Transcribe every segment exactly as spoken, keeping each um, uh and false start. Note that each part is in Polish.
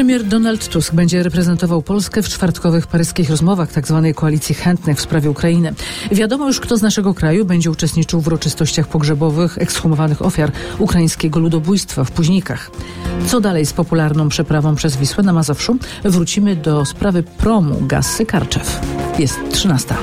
Premier Donald Tusk będzie reprezentował Polskę w czwartkowych paryskich rozmowach tzw. koalicji chętnych w sprawie Ukrainy. Wiadomo już, kto z naszego kraju będzie uczestniczył w uroczystościach pogrzebowych ekshumowanych ofiar ukraińskiego ludobójstwa w Puźnikach. Co dalej z popularną przeprawą przez Wisłę na Mazowszu? Wrócimy do sprawy promu Gassy Karczew. Jest trzynasta.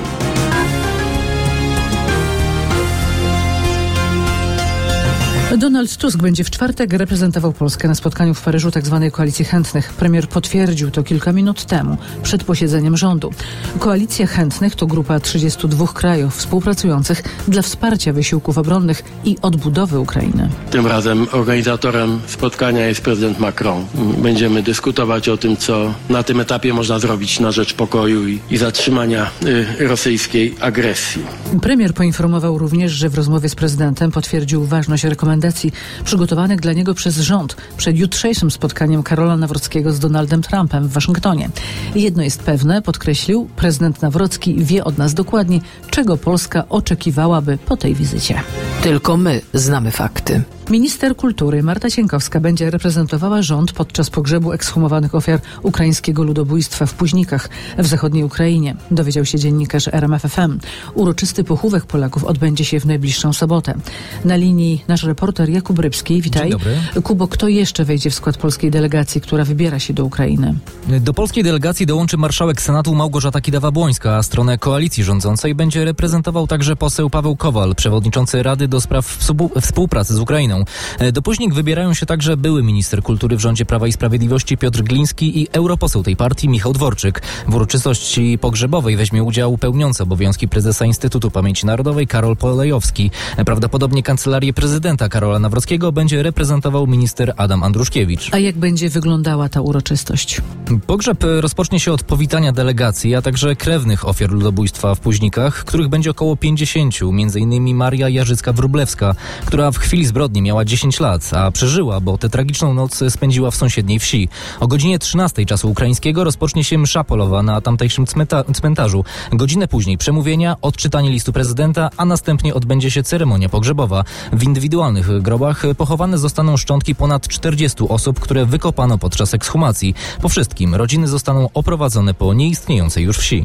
Donald Tusk będzie w czwartek reprezentował Polskę na spotkaniu w Paryżu tzw. koalicji chętnych. Premier potwierdził to kilka minut temu, przed posiedzeniem rządu. Koalicja chętnych to grupa trzydziestu dwóch krajów współpracujących dla wsparcia wysiłków obronnych i odbudowy Ukrainy. Tym razem organizatorem spotkania jest prezydent Macron. Będziemy dyskutować o tym, co na tym etapie można zrobić na rzecz pokoju i, i zatrzymania y, rosyjskiej agresji. Premier poinformował również, że w rozmowie z prezydentem potwierdził ważność rekomendacji przygotowanych dla niego przez rząd przed jutrzejszym spotkaniem Karola Nawrockiego z Donaldem Trumpem w Waszyngtonie. Jedno jest pewne, podkreślił, prezydent Nawrocki wie od nas dokładnie, czego Polska oczekiwałaby po tej wizycie. Tylko my znamy fakty. Minister kultury Marta Cienkowska będzie reprezentowała rząd podczas pogrzebu ekshumowanych ofiar ukraińskiego ludobójstwa w Puźnikach w zachodniej Ukrainie, dowiedział się dziennikarz R M F F M. Uroczysty pochówek Polaków odbędzie się w najbliższą sobotę. Na linii nasz reporter Jakub Rybski. Witaj. Dzień dobry. Kubo, kto jeszcze wejdzie w skład polskiej delegacji, która wybiera się do Ukrainy? Do polskiej delegacji dołączy marszałek Senatu Małgorzata Kidawa-Błońska, a stronę koalicji rządzącej będzie reprezentował także poseł Paweł Kowal, przewodniczący Rady do spraw współpracy z Ukrainą. Do Puźnik wybierają się także były minister kultury w rządzie Prawa i Sprawiedliwości Piotr Gliński i europoseł tej partii Michał Dworczyk. W uroczystości pogrzebowej weźmie udział pełniący obowiązki prezesa Instytutu Pamięci Narodowej Karol Polejowski. Prawdopodobnie kancelarię prezydenta Karola Nawrockiego będzie reprezentował minister Adam Andruszkiewicz. A jak będzie wyglądała ta uroczystość? Pogrzeb rozpocznie się od powitania delegacji, a także krewnych ofiar ludobójstwa w Puźnikach, których będzie około pięćdziesięciu, między innymi Maria Jarzycka-Wróblewska, która w chwili zbrodni miała dziesięć lat, a przeżyła, bo tę tragiczną noc spędziła w sąsiedniej wsi. O godzinie trzynastej czasu ukraińskiego rozpocznie się msza polowa na tamtejszym cmenta- cmentarzu. Godzinę później przemówienia, odczytanie listu prezydenta, a następnie odbędzie się ceremonia pogrzebowa. W indywidualnych grobach pochowane zostaną szczątki ponad czterdziestu osób, które wykopano podczas ekshumacji. Po wszystkim rodziny zostaną oprowadzone po nieistniejącej już wsi.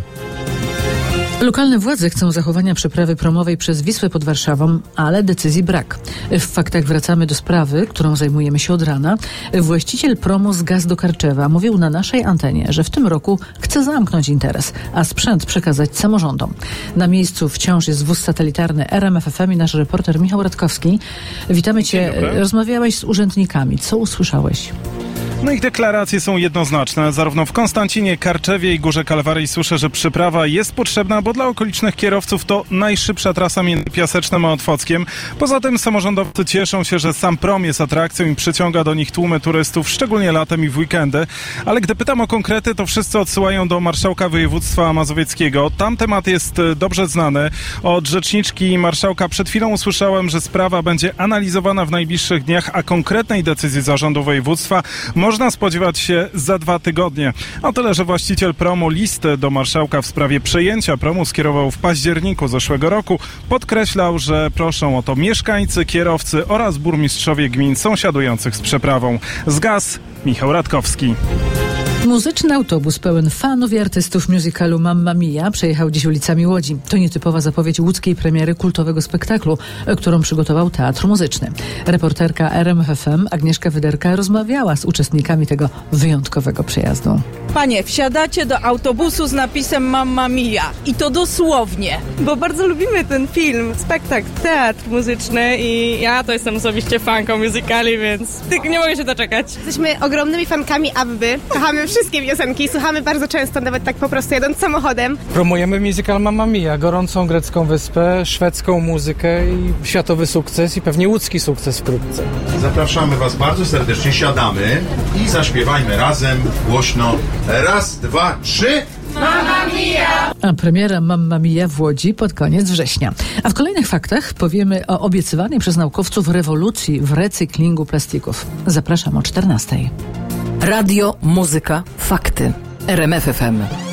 Lokalne władze chcą zachowania przeprawy promowej przez Wisłę pod Warszawą, ale decyzji brak. W faktach wracamy do sprawy, którą zajmujemy się od rana. Właściciel promu z Gaz do Karczewa mówił na naszej antenie, że w tym roku chce zamknąć interes, a sprzęt przekazać samorządom. Na miejscu wciąż jest wóz satelitarny R M F F M i nasz reporter Michał Radkowski. Witamy Cię. Rozmawiałeś z urzędnikami. Co usłyszałeś? No ich deklaracje są jednoznaczne. Zarówno w Konstancinie, Karczewie i Górze Kalwarii słyszę, że przyprawa jest potrzebna, bo dla okolicznych kierowców to najszybsza trasa między Piasecznem a Otwockiem. Poza tym samorządowcy cieszą się, że sam prom jest atrakcją i przyciąga do nich tłumy turystów, szczególnie latem i w weekendy. Ale gdy pytam o konkrety, to wszyscy odsyłają do marszałka województwa mazowieckiego. Tam temat jest dobrze znany. Od rzeczniczki marszałka przed chwilą usłyszałem, że sprawa będzie analizowana w najbliższych dniach, a konkretnej decyzji zarządu województwa można spodziewać się za dwa tygodnie. O tyle, że właściciel promu listę do marszałka w sprawie przejęcia promu skierował w październiku zeszłego roku. Podkreślał, że proszą o to mieszkańcy, kierowcy oraz burmistrzowie gmin sąsiadujących z przeprawą. Z Gaz, Michał Radkowski. Muzyczny autobus pełen fanów i artystów musicalu Mamma Mia przejechał dziś ulicami Łodzi. To nietypowa zapowiedź łódzkiej premiery kultowego spektaklu, którą przygotował Teatr Muzyczny. Reporterka R M F F M Agnieszka Wyderka rozmawiała z uczestnikami tego wyjątkowego przejazdu. Panie, wsiadacie do autobusu z napisem Mamma Mia i to dosłownie. Bo bardzo lubimy ten film, spektakl, teatr muzyczny i ja to jestem osobiście fanką musicali, więc tylko nie mogę się doczekać. Jesteśmy ogromnymi fankami Abby. Kochamy wszystkie piosenki, słuchamy bardzo często, nawet tak po prostu jadąc samochodem. Promujemy musical Mamma Mia, gorącą grecką wyspę, szwedzką muzykę i światowy sukces i pewnie łódzki sukces wkrótce. Zapraszamy Was bardzo serdecznie, siadamy i zaśpiewajmy razem, głośno. Raz, dwa, trzy... Mamma Mia! A premiera Mamma Mia w Łodzi pod koniec września. A w kolejnych faktach powiemy o obiecywanej przez naukowców rewolucji w recyklingu plastików. Zapraszam o czternastej. Radio, muzyka, fakty. R M F F M.